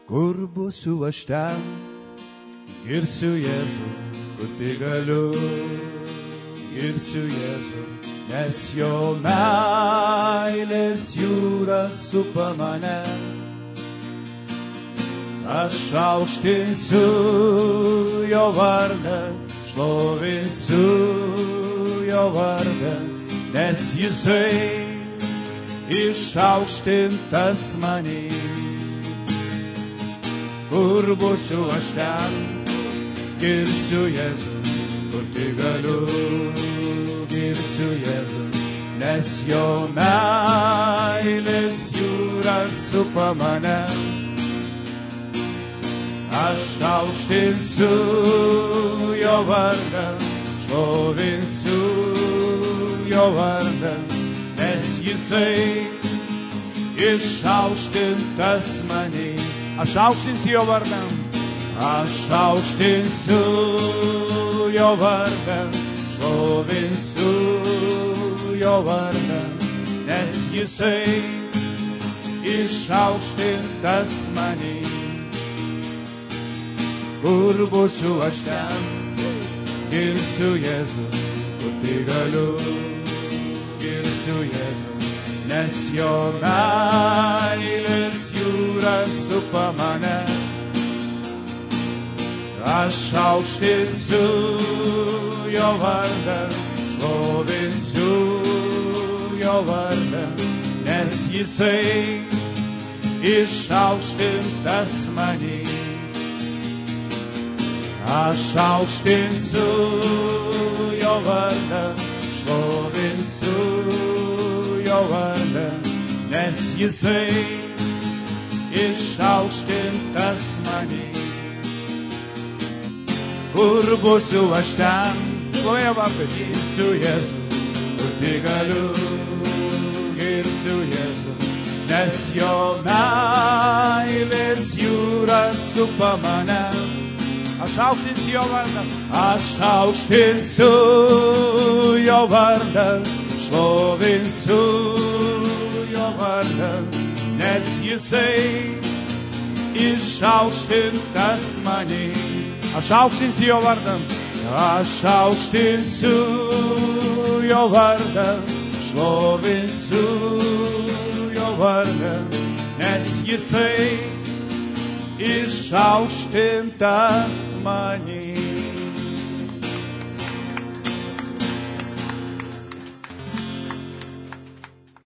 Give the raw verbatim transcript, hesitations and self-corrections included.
Kur būsiu aš ten, girsiu Jėzų, kur tik galiu, girsiu Jėzų, nes jo meilės jūra supa mane. Aš aukštinsiu jo vardą, šlovinsiu jo vardą, nes jisai išaukštintas manį. Kur būsiu aš ten, girsiu Jėzų, kur tik galiu, girsiu Jėzų, nes jo meilės jūra supa mane. Aš aukštinsiu jo vardą, šlovinsiu jo vardą, nes jisai išaukštintas manį. Aš aukštinsiu jo vardą, aš aukštinsiu jo vardą, šlovinsiu jo vardą, nes jisai išaukštintas manį. Kur būsiu aš ten, girsiu Jėzų, kur tik galiu, girsiu Jėzų, nes jo meilės jūra supa mane. Aš aukštinsiu jo vardą, šlovinsiu jo vardą, nes jisai išaukštintas manį. Aš aukštinsiu jo vardą, šlovinsiu jo vardą, nes jisai išaukštintas manį. Kur būsiu aš ten, šlovė vardą, girsiu Jėzų, kur tik galiu, girsiu Jėzų, nes jo meilės jūra supa mane. Aš aukštinsiu jo vardą, aš aukštinsiu jo vardą, šlovinsiu jo vardą, nes jisai išaukštintas manį. Aš aukštinsiu jo vardą, aš aukštinsiu jo vardą, šlovinsiu jo vardą, nes jisai išaukštintas manį.